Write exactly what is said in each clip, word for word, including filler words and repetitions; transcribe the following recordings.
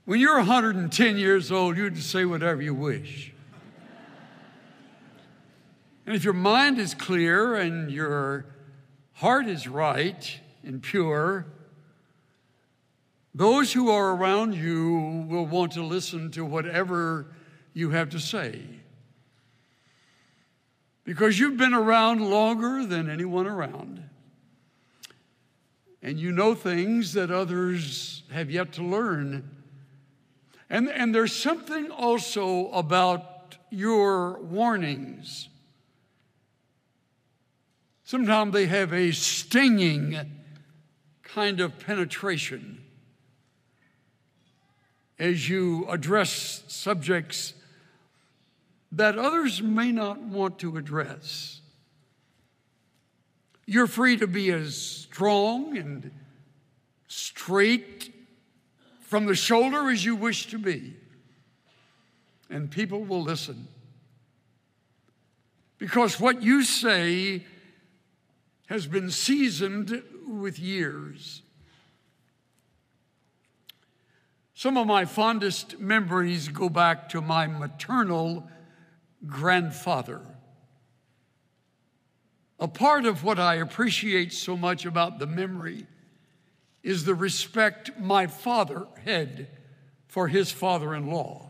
When you're one hundred ten years old, you can say whatever you wish. And if your mind is clear and your heart is right and pure, those who are around you will want to listen to whatever you have to say. Because you've been around longer than anyone around. And you know things that others have yet to learn. And, and there's something also about your warnings. Sometimes they have a stinging kind of penetration as you address subjects that others may not want to address. You're free to be as strong and straight from the shoulder as you wish to be, and people will listen. Because what you say has been seasoned with years. Some of my fondest memories go back to my maternal grandfather. A part of what I appreciate so much about the memory is the respect my father had for his father-in-law.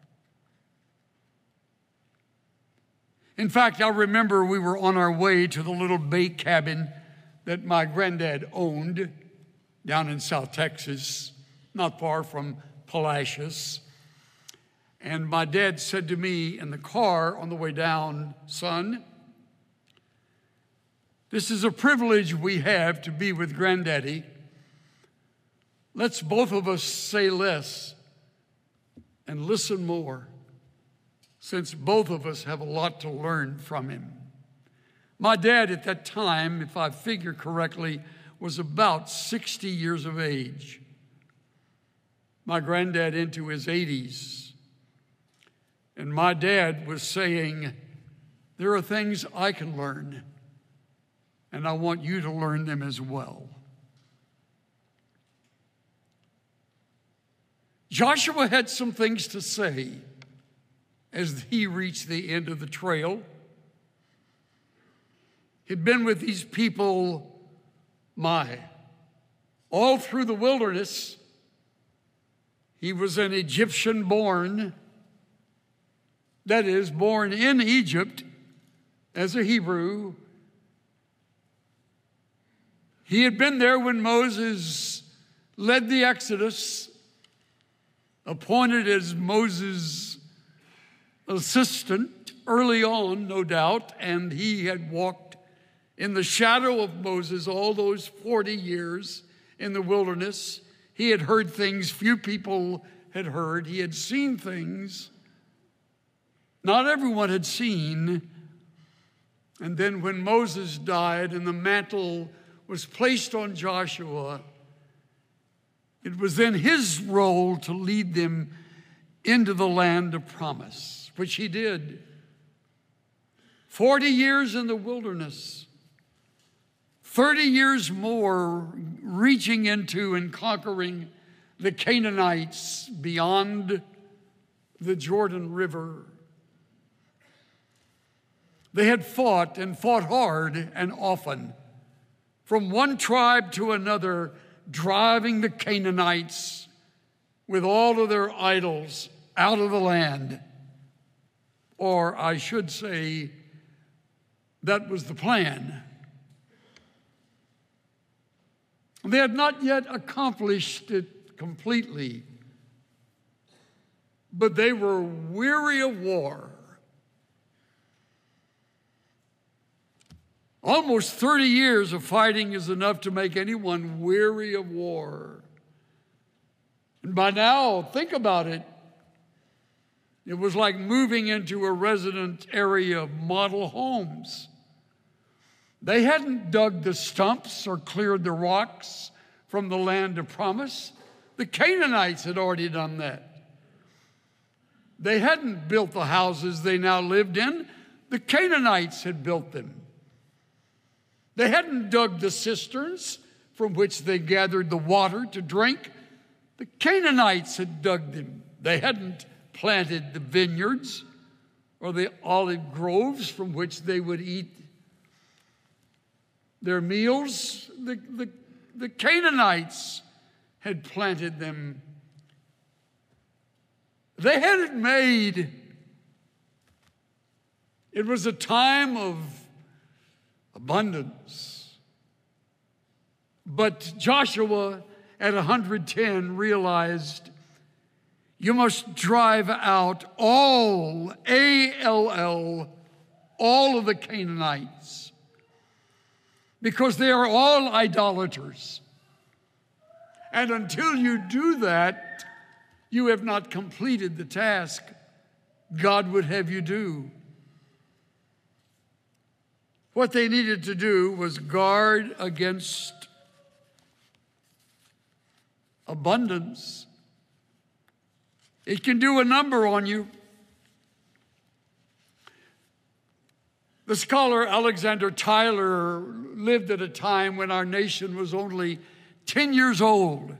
In fact, I remember we were on our way to the little bay cabin that my granddad owned down in South Texas, not far from Palacios. And my dad said to me in the car on the way down, "Son, this is a privilege we have to be with Granddaddy. Let's both of us say less and listen more, since both of us have a lot to learn from him." My dad at that time, if I figure correctly, was about sixty years of age. My granddad into his eighties. And my dad was saying, there are things I can learn, and I want you to learn them as well. Joshua had some things to say as he reached the end of the trail. He'd been with these people, my, all through the wilderness. He was an Egyptian born, that is, born in Egypt as a Hebrew. He had been there when Moses led the Exodus, appointed as Moses' assistant early on, no doubt, and he had walked in the shadow of Moses all those forty years in the wilderness. He had heard things few people had heard. He had seen things not everyone had seen. And then when Moses died and the mantle was placed on Joshua, it was then his role to lead them into the land of promise, which he did. Forty years in the wilderness, thirty years more reaching into and conquering the Canaanites beyond the Jordan River. They had fought and fought hard and often, from one tribe to another, driving the Canaanites with all of their idols out of the land. Or I should say, that was the plan. They had not yet accomplished it completely, but they were weary of war. Almost thirty years of fighting is enough to make anyone weary of war. And by now, think about it. It was like moving into a resident area of model homes. They hadn't dug the stumps or cleared the rocks from the land of promise. The Canaanites had already done that. They hadn't built the houses they now lived in. The Canaanites had built them. They hadn't dug the cisterns from which they gathered the water to drink. The Canaanites had dug them. They hadn't planted the vineyards or the olive groves from which they would eat their meals. The, the, the Canaanites had planted them. They had it made. It was a time of abundance. But Joshua, at one hundred ten, realized you must drive out all, A L L, all of the Canaanites, because they are all idolaters. And until you do that, you have not completed the task God would have you do. What they needed to do was guard against abundance. It can do a number on you. The scholar Alexander Tyler lived at a time when our nation was only ten years old.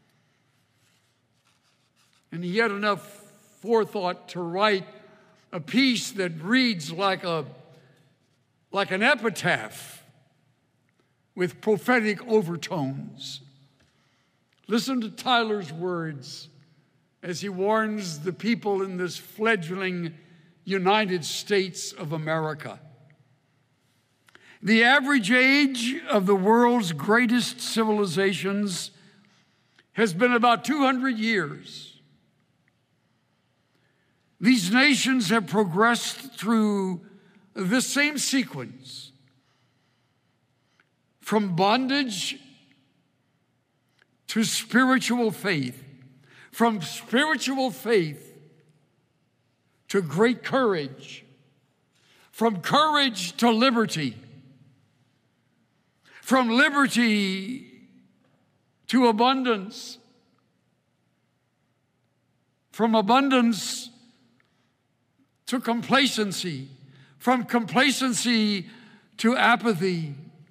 And he had enough forethought to write a piece that reads like a like an epitaph with prophetic overtones. Listen to Tyler's words as he warns the people in this fledgling United States of America. The average age of the world's greatest civilizations has been about two hundred years. These nations have progressed through the same sequence, from bondage to spiritual faith, from spiritual faith to great courage, from courage to liberty, from liberty to abundance, from abundance to complacency, from complacency to apathy,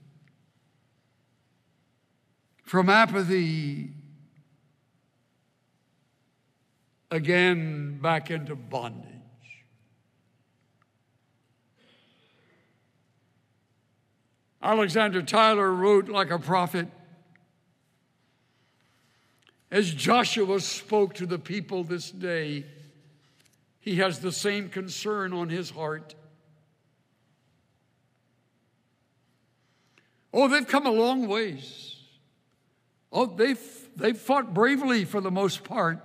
from apathy again back into bondage. Alexander Tyler wrote like a prophet. As Joshua spoke to the people this day, he has the same concern on his heart. Oh, they've come a long ways. Oh, they've, they've fought bravely for the most part.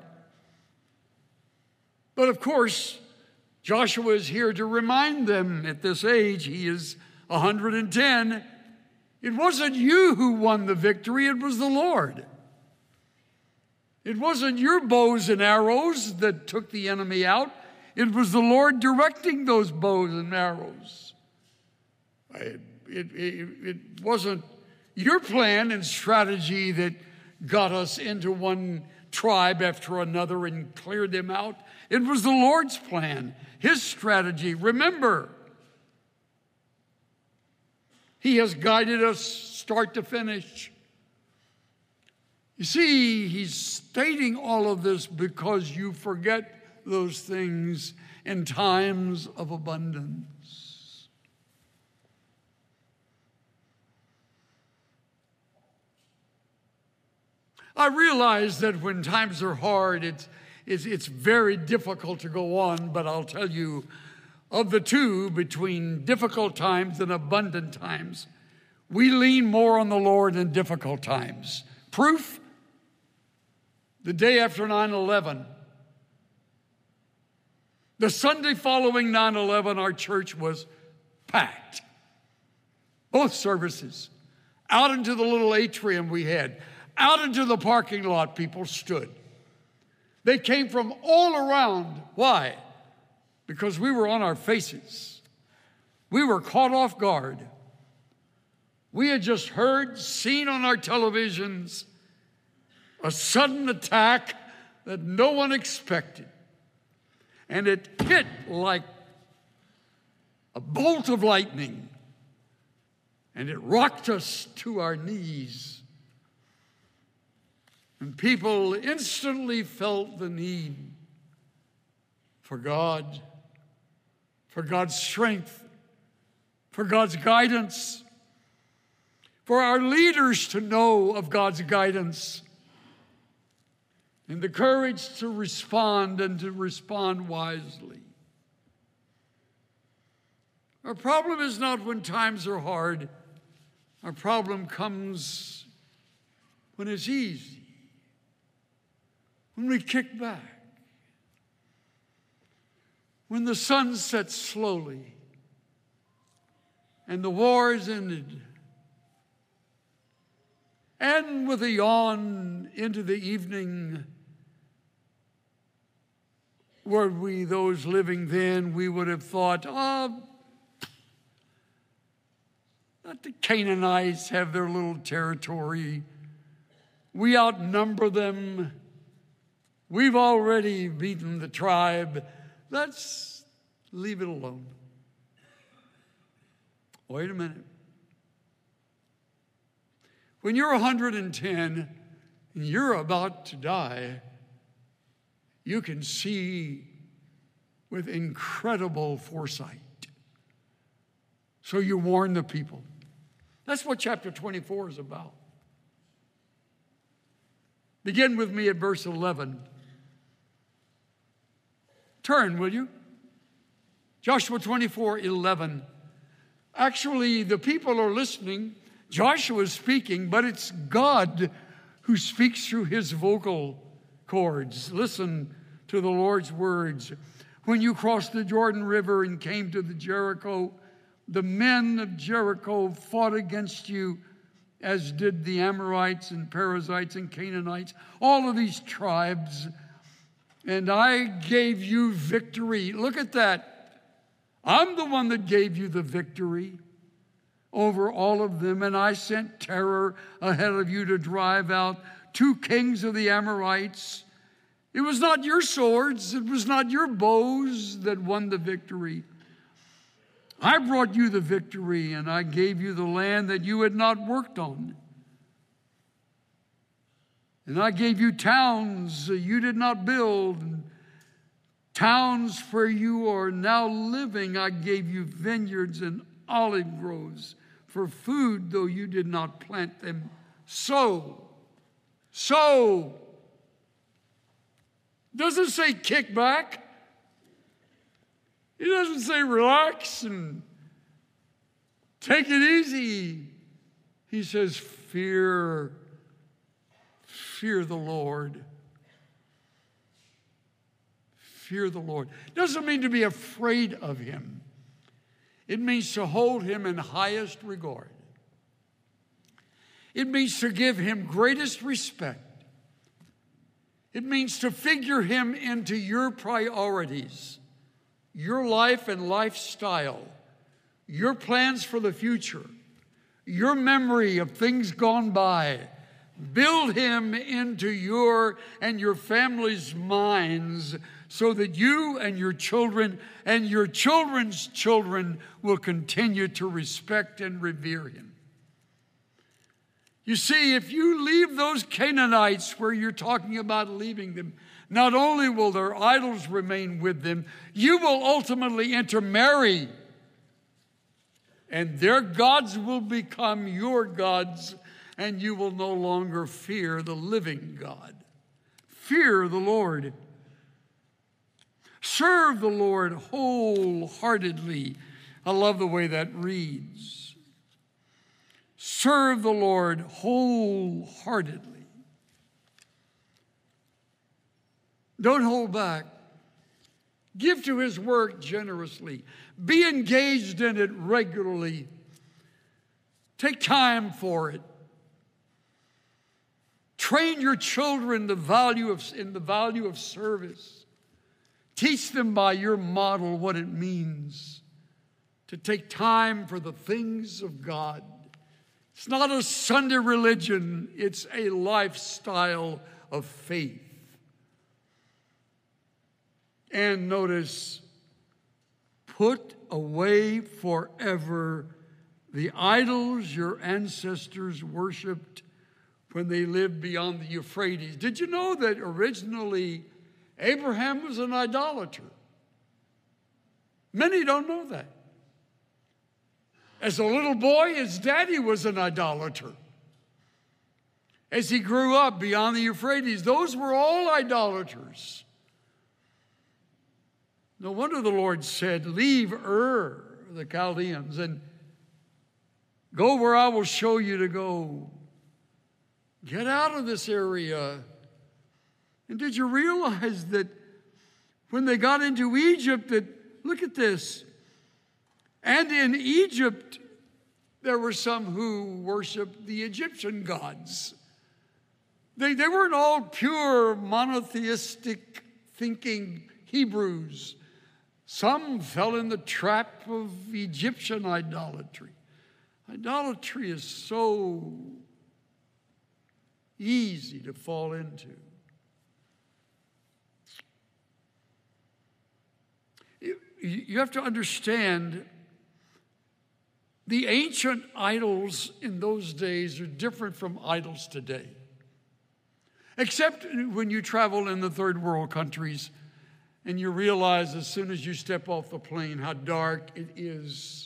But of course, Joshua is here to remind them at this age, he is one hundred ten, it wasn't you who won the victory, it was the Lord. It wasn't your bows and arrows that took the enemy out. It was the Lord directing those bows and arrows. It, it, it, it wasn't your plan and strategy that got us into one tribe after another and cleared them out. It was the Lord's plan, his strategy. Remember, he has guided us start to finish. You see, he's stating all of this because you forget those things in times of abundance. I realize that when times are hard, it's, it's, it's very difficult to go on, but I'll tell you, of the two, between difficult times and abundant times, we lean more on the Lord in difficult times. Proof? The day after nine eleven. The Sunday following nine eleven, our church was packed. Both services. Out into the little atrium we had. Out into the parking lot, people stood. They came from all around. Why? Because we were on our faces. We were caught off guard. We had just heard, seen on our televisions, a sudden attack that no one expected. And it hit like a bolt of lightning. And it rocked us to our knees. And people instantly felt the need for God, for God's strength, for God's guidance, for our leaders to know of God's guidance, and the courage to respond and to respond wisely. Our problem is not when times are hard. Our problem comes when it's easy, when we kick back, when the sun sets slowly and the war is ended, and with a yawn into the evening, were we those living then, we would have thought, oh, let the Canaanites have their little territory. We outnumber them. We've already beaten the tribe. Let's leave it alone. Wait a minute. When you're one hundred ten and you're about to die, you can see with incredible foresight. So you warn the people. That's what chapter twenty-four is about. Begin with me at verse eleven. Turn, will you? Joshua twenty-four, eleven. Actually, the people are listening. Joshua is speaking, but it's God who speaks through his vocal cords. Listen to the Lord's words. When you crossed the Jordan River and came to the Jericho, the men of Jericho fought against you, as did the Amorites and Perizzites and Canaanites, all of these tribes, and I gave you victory. Look at that. I'm the one that gave you the victory over all of them, and I sent terror ahead of you to drive out two kings of the Amorites. It was not your swords, it was not your bows that won the victory. I brought you the victory, and I gave you the land that you had not worked on. And I gave you towns you did not build, and towns where you are now living. I gave you vineyards and olive groves for food, though you did not plant them. So, so, doesn't say kick back. He doesn't say relax and take it easy. He says fear, fear the Lord. Fear the Lord. Doesn't mean to be afraid of him. It means to hold him in highest regard. It means to give him greatest respect. It means to figure him into your priorities, your life and lifestyle, your plans for the future, your memory of things gone by. Build him into your and your family's minds so that you and your children and your children's children will continue to respect and revere him. You see, if you leave those Canaanites where you're talking about leaving them, not only will their idols remain with them, you will ultimately intermarry, and their gods will become your gods, and you will no longer fear the living God. Fear the Lord. Serve the Lord wholeheartedly. I love the way that reads. Serve the Lord wholeheartedly. Don't hold back. Give to his work generously. Be engaged in it regularly. Take time for it. Train your children the value of, in the value of service. Teach them by your model what it means to take time for the things of God. It's not a Sunday religion. It's a lifestyle of faith. And notice, put away forever the idols your ancestors worshipped, when they lived beyond the Euphrates. Did you know that originally Abraham was an idolater? Many don't know that. As a little boy, his daddy was an idolater. As he grew up beyond the Euphrates, those were all idolaters. No wonder the Lord said, leave Ur, the Chaldeans, and go where I will show you to go. Get out of this area. And did you realize that when they got into Egypt, that, look at this, and in Egypt there were some who worshiped the Egyptian gods. They, they weren't all pure monotheistic thinking Hebrews. Some fell in the trap of Egyptian idolatry. Idolatry is so easy to fall into. You have to understand, the ancient idols in those days are different from idols today. Except when you travel in the third world countries and you realize as soon as you step off the plane how dark it is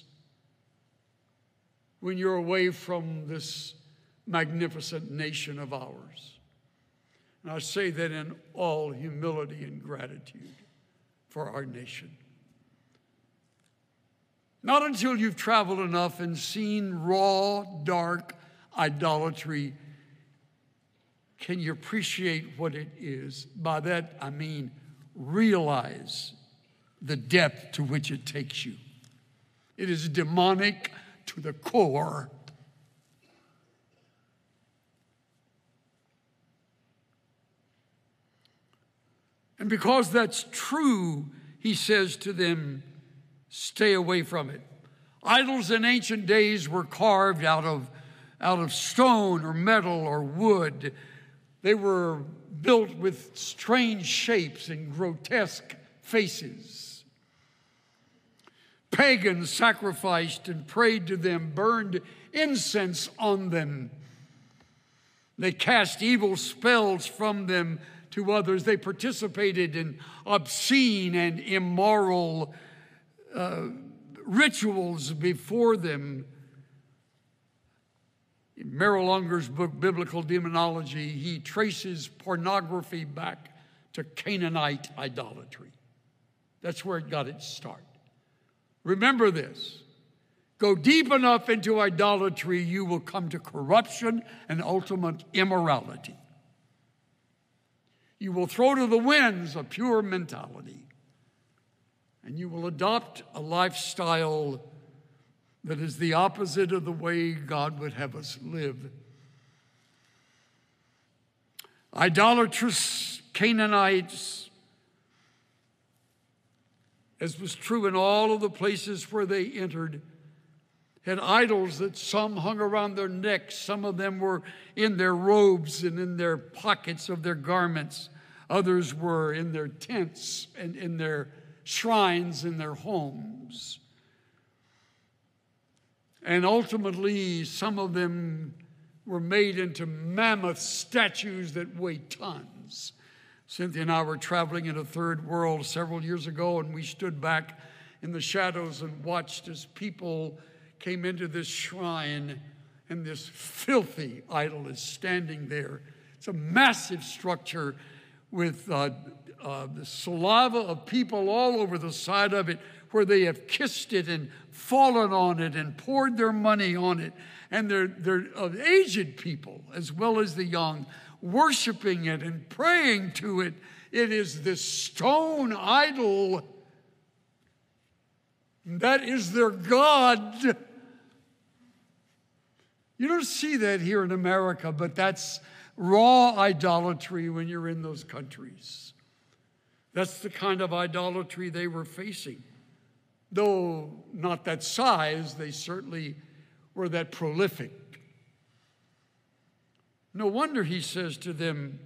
when you're away from this magnificent nation of ours. And I say that in all humility and gratitude for our nation. Not until you've traveled enough and seen raw, dark idolatry can you appreciate what it is. By that, I mean realize the depth to which it takes you. It is demonic to the core. And because that's true, he says to them, stay away from it. Idols in ancient days were carved out of, out of stone or metal or wood. They were built with strange shapes and grotesque faces. Pagans sacrificed and prayed to them, burned incense on them. They cast evil spells from them to others. They participated in obscene and immoral uh, rituals before them. In Merrill Unger's book, Biblical Demonology, he traces pornography back to Canaanite idolatry. That's where it got its start. Remember this. Go deep enough into idolatry, you will come to corruption and ultimate immorality. You will throw to the winds a pure mentality, and you will adopt a lifestyle that is the opposite of the way God would have us live. Idolatrous Canaanites, as was true in all of the places where they entered, had idols that some hung around their necks. Some of them were in their robes and in their pockets of their garments. Others were in their tents and in their shrines in their homes. And ultimately, some of them were made into mammoth statues that weigh tons. Cynthia and I were traveling in a third world several years ago, and we stood back in the shadows and watched as people came into this shrine, and this filthy idol is standing there. It's a massive structure with uh, uh, the saliva of people all over the side of it, where they have kissed it and fallen on it and poured their money on it. And they're, they're of aged people as well as the young, worshiping it and praying to it. It is this stone idol. That is their God. You don't see that here in America, but that's raw idolatry when you're in those countries. That's the kind of idolatry they were facing. Though not that size, they certainly were that prolific. No wonder he says to them,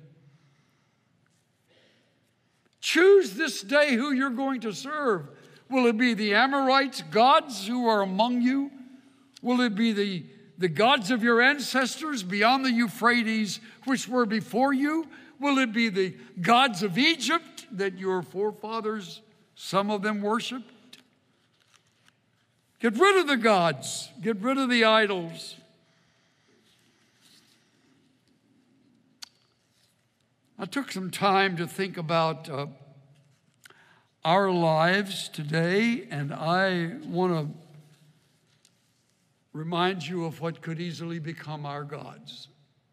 choose this day who you're going to serve. Will it be the Amorites, gods who are among you? Will it be the, the gods of your ancestors beyond the Euphrates, which were before you? Will it be the gods of Egypt that your forefathers, some of them, worshiped? Get rid of the gods. Get rid of the idols. I took some time to think about uh, our lives today, and I want to remind you of what could easily become our gods.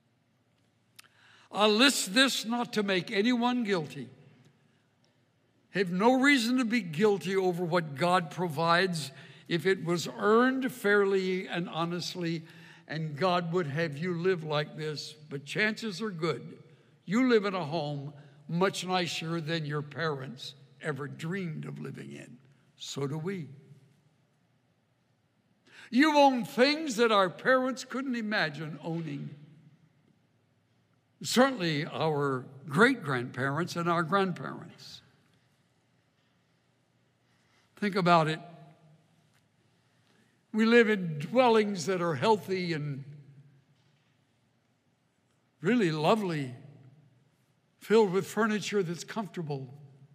I list this not to make anyone guilty. Have no reason to be guilty over what God provides if it was earned fairly and honestly, and God would have you live like this. But chances are good you live in a home much nicer than your parents ever dreamed of living in. So do we. You own things that our parents couldn't imagine owning. Certainly our great-grandparents and our grandparents. Think about it. We live in dwellings that are healthy and really lovely, filled with furniture that's comfortable.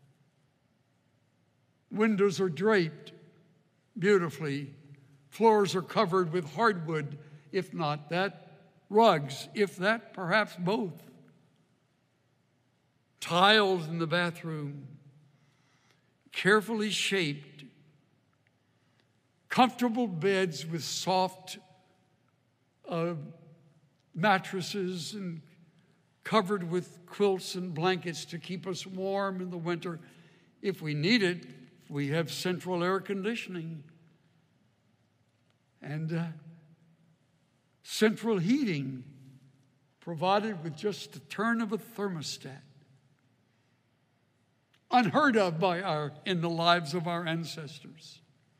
Windows are draped beautifully. Floors are covered with hardwood, if not that, rugs, if that, perhaps both. Tiles in the bathroom, carefully shaped. Comfortable beds with soft uh, mattresses and covered with quilts and blankets to keep us warm in the winter. If we need it, we have central air conditioning and uh, central heating provided with just the turn of a thermostat. Unheard of by our in the lives of our ancestors.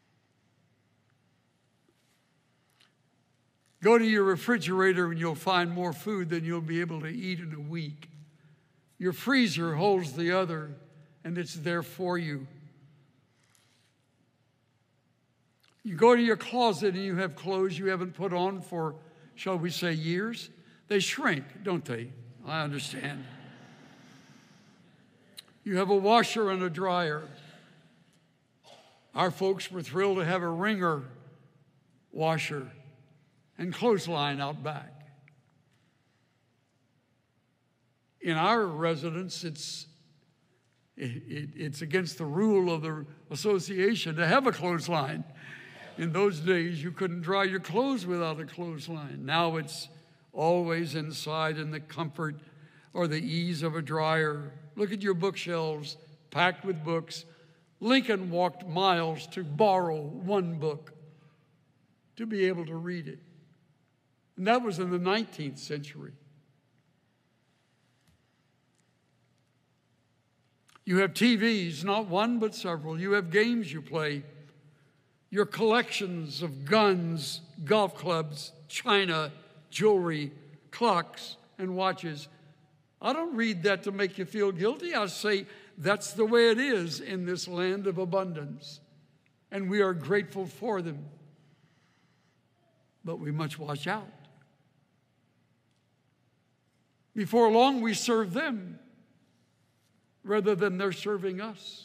Go to your refrigerator and you'll find more food than you'll be able to eat in a week. Your freezer holds the other, and it's there for you. You go to your closet and you have clothes you haven't put on for, shall we say, years. They shrink, don't they? I understand. You have a washer and a dryer. Our folks were thrilled to have a Wringer washer and clothesline out back. In our residence, it's, it, it, it's against the rule of the association to have a clothesline. In those days, you couldn't dry your clothes without a clothesline. Now it's always inside in the comfort or the ease of a dryer. Look at your bookshelves packed with books. Lincoln walked miles to borrow one book to be able to read it. And that was in the nineteenth century. You have T Vs, not one but several. You have games you play. Your collections of guns, golf clubs, china, jewelry, clocks, and watches. I don't read that to make you feel guilty. I say that's the way it is in this land of abundance. And we are grateful for them. But we must watch out. Before long, we serve them rather than they're serving us.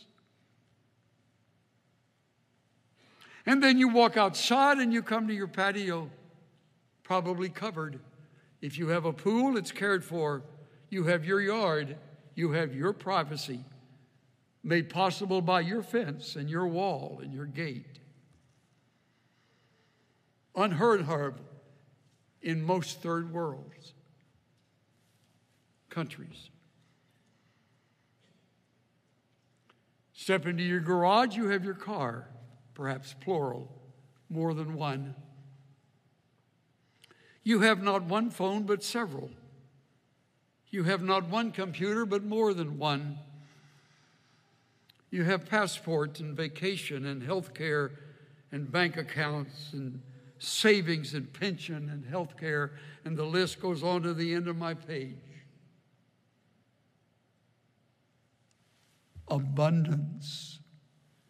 And then you walk outside and you come to your patio, probably covered. If you have a pool, it's cared for. You have your yard. You have your privacy made possible by your fence and your wall and your gate. Unheard of in most third worlds countries. Step into your garage, you have your car, perhaps plural, more than one. You have not one phone, but several. You have not one computer, but more than one. You have passport and vacation and health care and bank accounts and savings and pension and health care, and the list goes on to the end of my page. Abundance.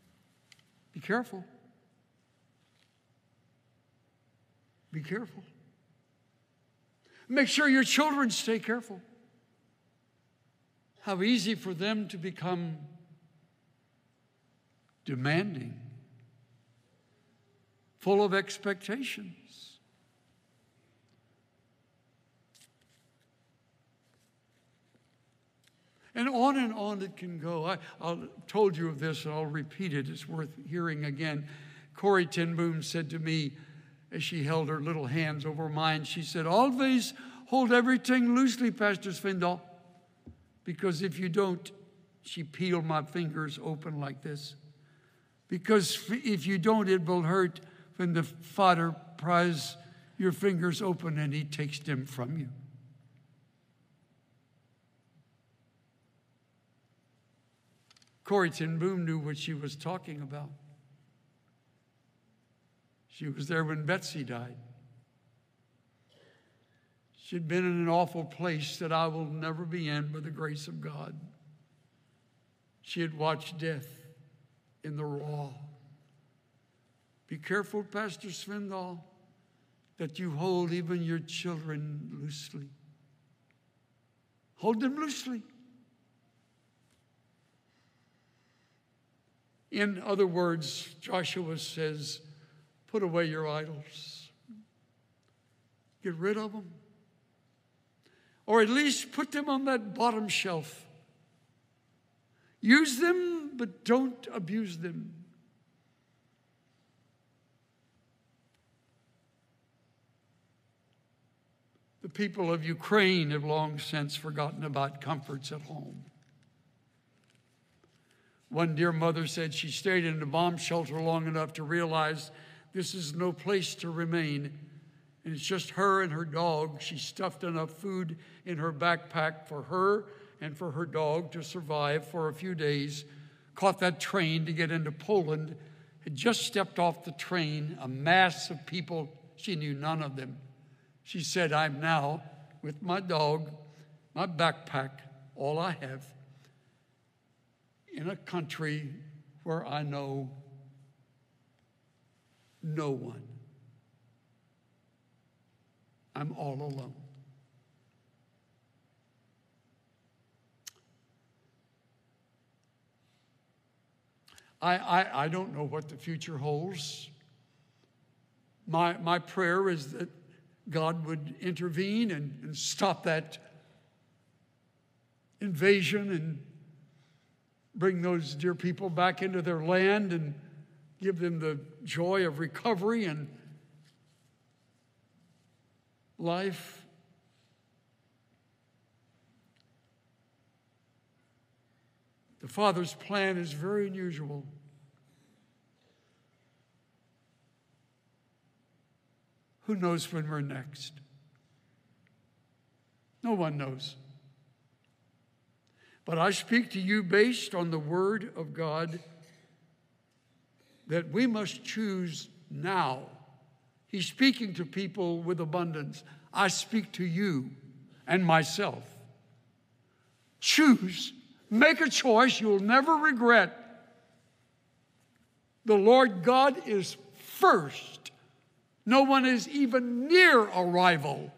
Be careful. Be careful. Make sure your children stay careful. How easy for them to become demanding, full of expectations. And on and on it can go. I I'll, told you of this, and I'll repeat it. It's worth hearing again. Corrie ten Boom said to me, as she held her little hands over mine, she said, always hold everything loosely, Pastor Svindal, because if you don't, she peeled my fingers open like this, because if you don't, it will hurt when the Father pries your fingers open and he takes them from you. Corrie ten Boom knew what she was talking about. She was there when Betsy died. She'd been in an awful place that I will never be in by the grace of God. She had watched death in the raw. Be careful, Pastor Svindal, that you hold even your children loosely. Hold them loosely. In other words, Joshua says, put away your idols. Get rid of them. Or at least put them on that bottom shelf. Use them, but don't abuse them. The people of Ukraine have long since forgotten about comforts at home. One dear mother said she stayed in a bomb shelter long enough to realize this is no place to remain, and it's just her and her dog. She stuffed enough food in her backpack for her and for her dog to survive for a few days, caught that train to get into Poland, had just stepped off the train, a mass of people. She knew none of them. She said, I'm now with my dog, my backpack, all I have, in a country where I know no one. I'm all alone. I, I, I don't know what the future holds. My, my prayer is that God would intervene and, and stop that invasion and bring those dear people back into their land and give them the joy of recovery and life. The Father's plan is very unusual. Who knows when we're next? No one knows. But I speak to you based on the Word of God that we must choose now. He's speaking to people with abundance. I speak to you and myself. Choose. Make a choice you'll never regret. The Lord God is first. No one is even near a rival.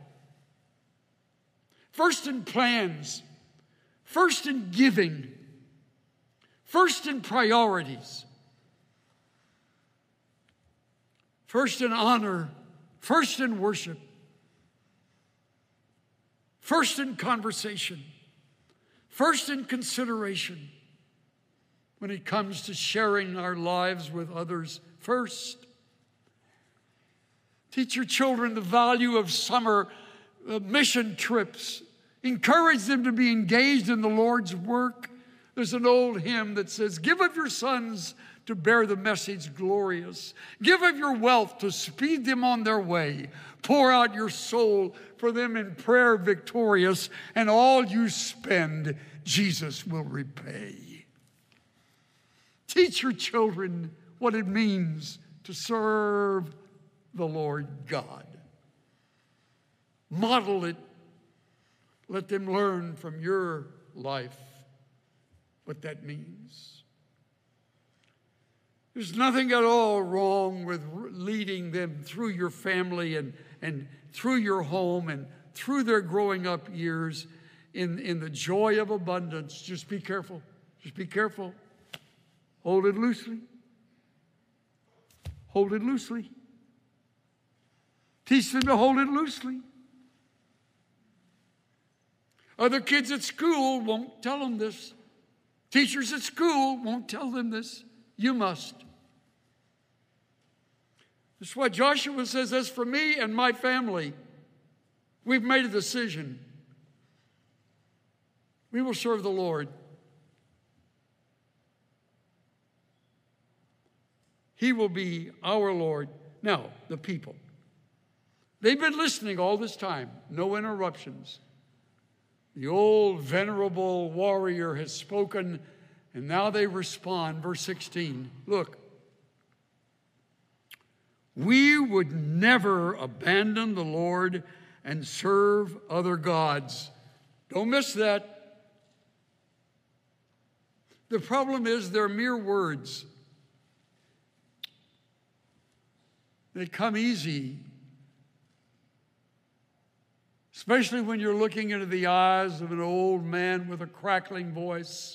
First in plans. First in giving. First in priorities. First in honor. First in worship. First in conversation. First in consideration. When it comes to sharing our lives with others, first. Teach your children the value of summer uh, mission trips. Encourage them to be engaged in the Lord's work. There's an old hymn that says, give of your sons to bear the message glorious. Give of your wealth to speed them on their way. Pour out your soul for them in prayer victorious, and all you spend, Jesus will repay. Teach your children what it means to serve the Lord God. Model it. Let them learn from your life what that means. There's nothing at all wrong with leading them through your family and, and through your home and through their growing up years in, in the joy of abundance. Just be careful. Just be careful. Hold it loosely. Hold it loosely. Teach them to hold it loosely. Other kids at school won't tell them this. Teachers at school won't tell them this. You must. That's why Joshua says, as for me and my family, we've made a decision. We will serve the Lord. He will be our Lord. Now, the people. They've been listening all this time. No interruptions. The old venerable warrior has spoken, and now they respond. Verse sixteen. Look. We would never abandon the Lord and serve other gods. Don't miss that. The problem is they're mere words. They come easy, especially when you're looking into the eyes of an old man with a crackling voice,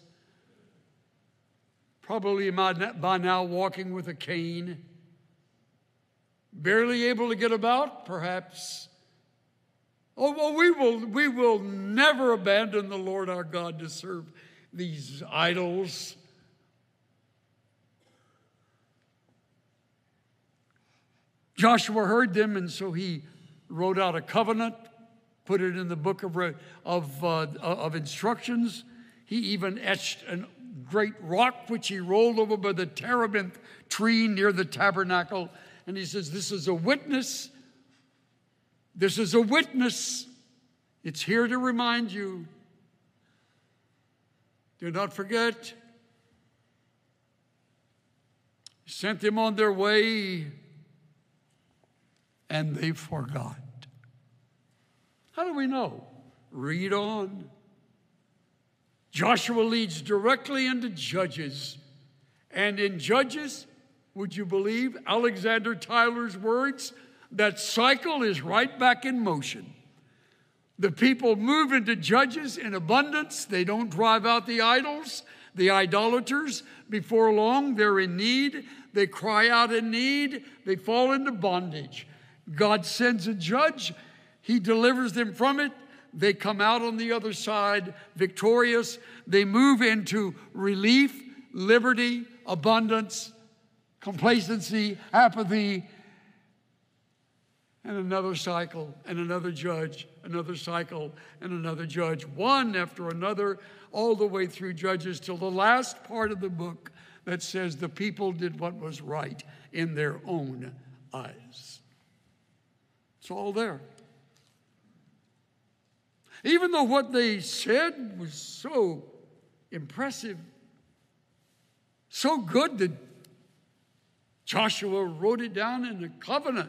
probably by now walking with a cane, barely able to get about, perhaps. Oh, well, we will, we will never abandon the Lord our God to serve these idols. Joshua heard them, and so he wrote out a covenant, put it in the book of, of, uh, of instructions. He even etched a great rock, which he rolled over by the terebinth tree near the tabernacle. And he says, this is a witness. This is a witness. It's here to remind you. Do not forget. He sent them on their way, and they forgot. How do we know? Read on. Joshua leads directly into Judges. And in Judges, would you believe Alexander Tyler's words? That cycle is right back in motion. The people move into Judges in abundance. They don't drive out the idols, the idolaters. Before long, they're in need. They cry out in need. They fall into bondage. God sends a judge. He delivers them from it. They come out on the other side victorious. They move into relief, liberty, abundance, complacency, apathy, and another cycle, and another judge, another cycle, and another judge, one after another, all the way through Judges till the last part of the book that says the people did what was right in their own eyes. It's all there. Even though what they said was so impressive, so good that Joshua wrote it down in the covenant.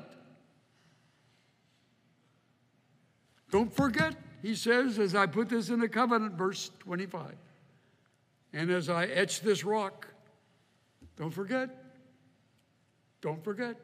Don't forget, he says, as I put this in the covenant, verse twenty-five, and as I etch this rock, don't forget, don't forget.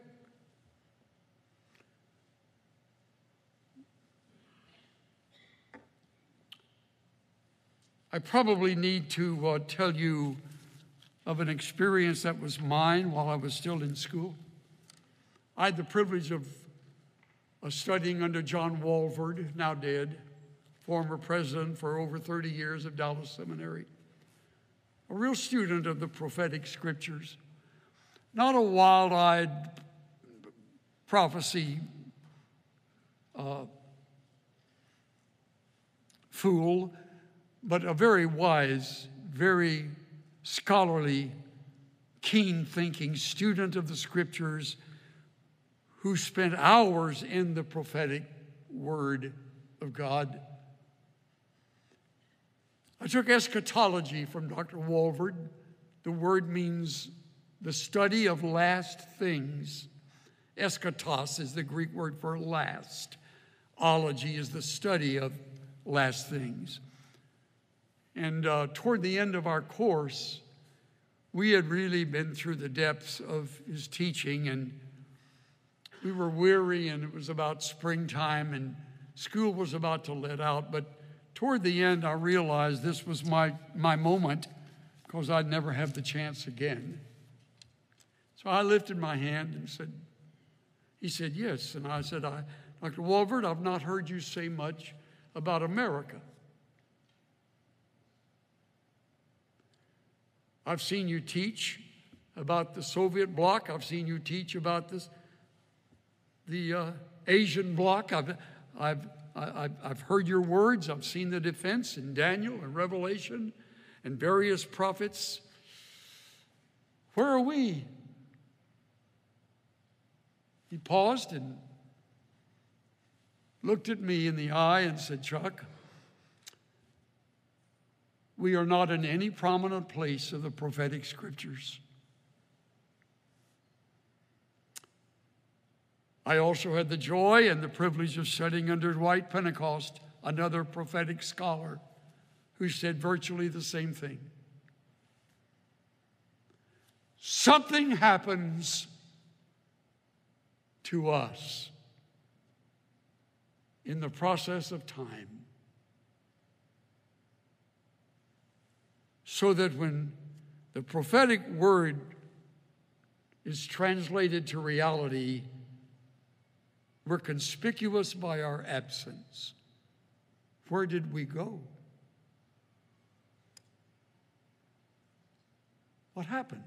I probably need to uh, tell you of an experience that was mine while I was still in school. I had the privilege of uh, studying under John Walvoord, now dead, former president for over thirty years of Dallas Seminary, a real student of the prophetic scriptures, not a wild-eyed prophecy uh, fool, but a very wise, very scholarly, keen-thinking student of the scriptures who spent hours in the prophetic word of God. I took eschatology from Doctor Walvoord. The word means the study of last things. Eschatos is the Greek word for last. Ology is the study of last things. And uh, toward the end of our course, we had really been through the depths of his teaching, and we were weary, and it was about springtime, and school was about to let out, but toward the end, I realized this was my, my moment because I'd never have the chance again. So I lifted my hand and said, he said, yes. And I said, I, Doctor Walvoord, I've not heard you say much about America. I've seen you teach about the Soviet bloc. I've seen you teach about this, the uh, Asian bloc. I've, I've, I've, I've heard your words. I've seen the defense in Daniel and Revelation and various prophets. Where are we? He paused and looked at me in the eye and said, Chuck, we are not in any prominent place of the prophetic scriptures. I also had the joy and the privilege of studying under Dwight Pentecost, another prophetic scholar, who said virtually the same thing. Something happens to us in the process of time, so that when the prophetic word is translated to reality, we're conspicuous by our absence. Where did we go? What happened?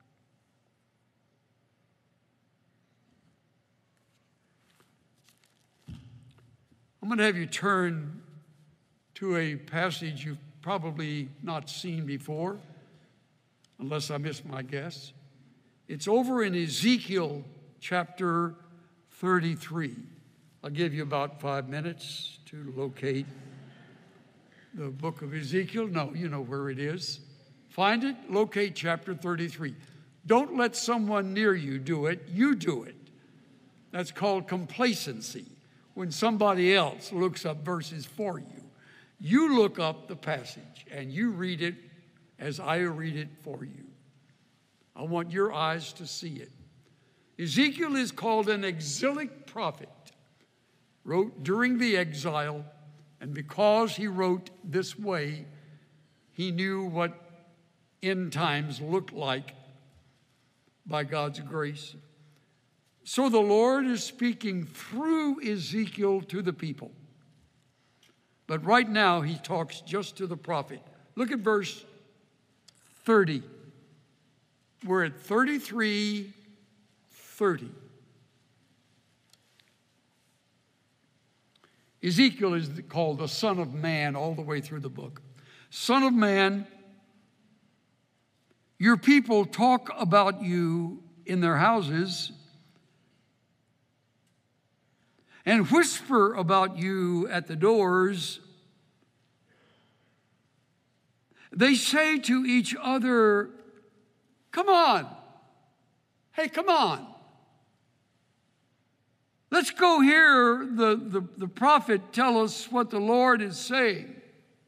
I'm going to have you turn to a passage you've probably not seen before, unless I miss my guess. It's over in Ezekiel chapter thirty-three. I'll give you about five minutes to locate the book of Ezekiel. No, you know where it is. Find it, locate chapter thirty-three. Don't let someone near you do it. You do it. That's called complacency. When somebody else looks up verses for you, you look up the passage and you read it as I read it for you. I want your eyes to see it. Ezekiel is called an exilic prophet, wrote during the exile, and because he wrote this way, he knew what end times looked like by God's grace. So the Lord is speaking through Ezekiel to the people. But right now, he talks just to the prophet. Look at verse thirty. We're at thirty-three thirty. Ezekiel is called the Son of Man all the way through the book. Son of man, your people talk about you in their houses and whisper about you at the doors. They say to each other, come on. Hey, come on. Let's go hear the, the, the prophet tell us what the Lord is saying.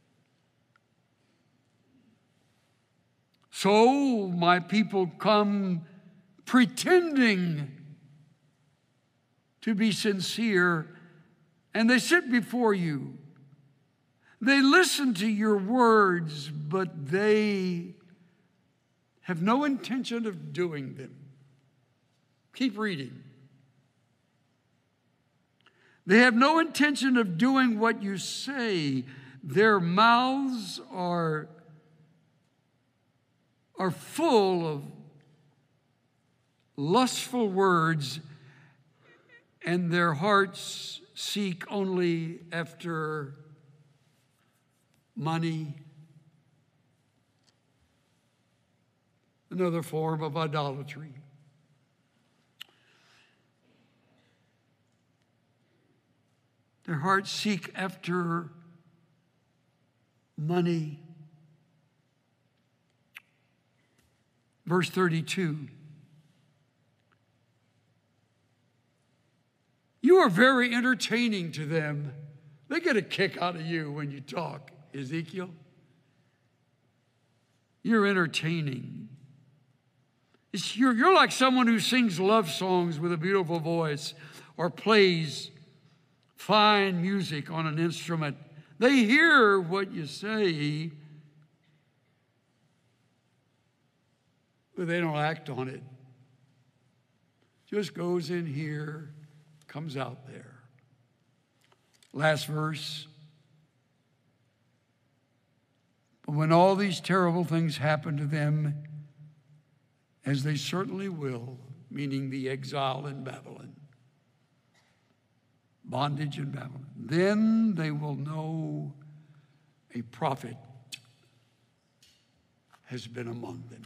So my people come pretending to be sincere, and they sit before you. They listen to your words, but they have no intention of doing them. Keep reading. They have no intention of doing what you say. Their mouths are, are full of lustful words, and their hearts seek only after money, another form of idolatry. Their hearts seek after money. Verse thirty-two. You are very entertaining to them. They get a kick out of you when you talk, Ezekiel. You're entertaining. It's, you're, you're like someone who sings love songs with a beautiful voice or plays fine music on an instrument. They hear what you say, but they don't act on it. Just goes in here, comes out there. Last verse. But when all these terrible things happen to them, as they certainly will, meaning the exile in Babylon, bondage in Babylon, then they will know a prophet has been among them.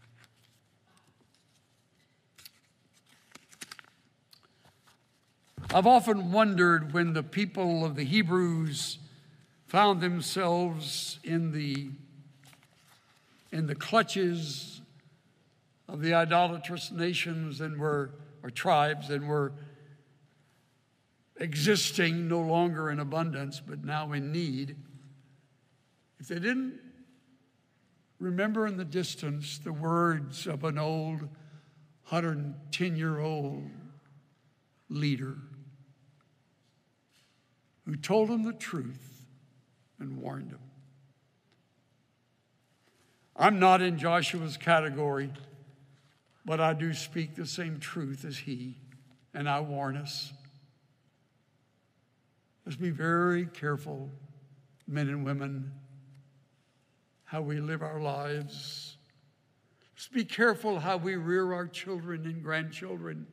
I've often wondered when the people of the Hebrews found themselves in the, in the clutches of the idolatrous nations and were, or tribes, and were existing no longer in abundance, but now in need. If they didn't remember in the distance the words of an old one hundred ten-year-old leader who told them the truth and warned them. I'm not in Joshua's category, but I do speak the same truth as he, and I warn us. Let's be very careful, men and women, how we live our lives. Let's be careful how we rear our children and grandchildren.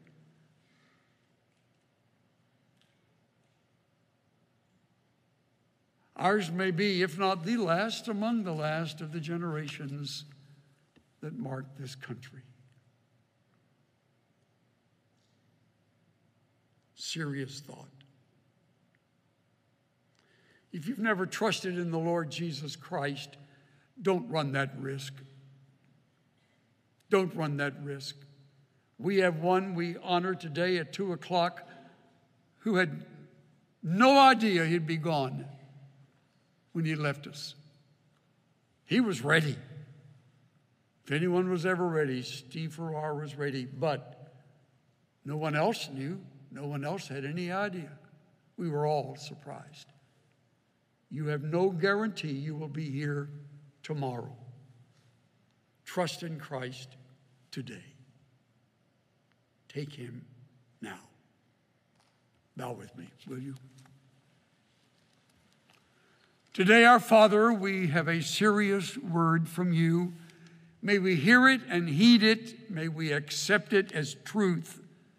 Ours may be, if not the last, among the last of the generations that marked this country. Serious thought. If you've never trusted in the Lord Jesus Christ, don't run that risk. Don't run that risk. We have one we honor today at two o'clock who had no idea he'd be gone when he left us. He was ready. If anyone was ever ready, Steve Farrar was ready, but no one else knew. No one else had any idea. We were all surprised. You have no guarantee you will be here tomorrow. Trust in Christ today. Take him now. Bow with me, will you? Today, our Father, we have a serious word from you. May we hear it and heed it. May we accept it as truth.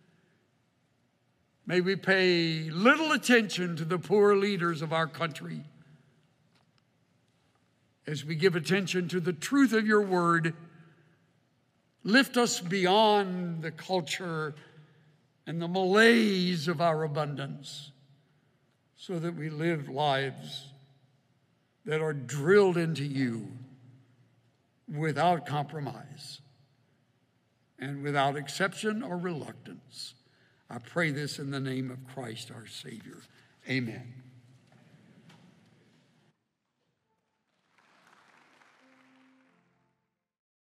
May we pay little attention to the poor leaders of our country as we give attention to the truth of your word. Lift us beyond the culture and the malaise of our abundance so that we live lives that are drilled into you without compromise and without exception or reluctance. I pray this in the name of Christ our Savior. Amen.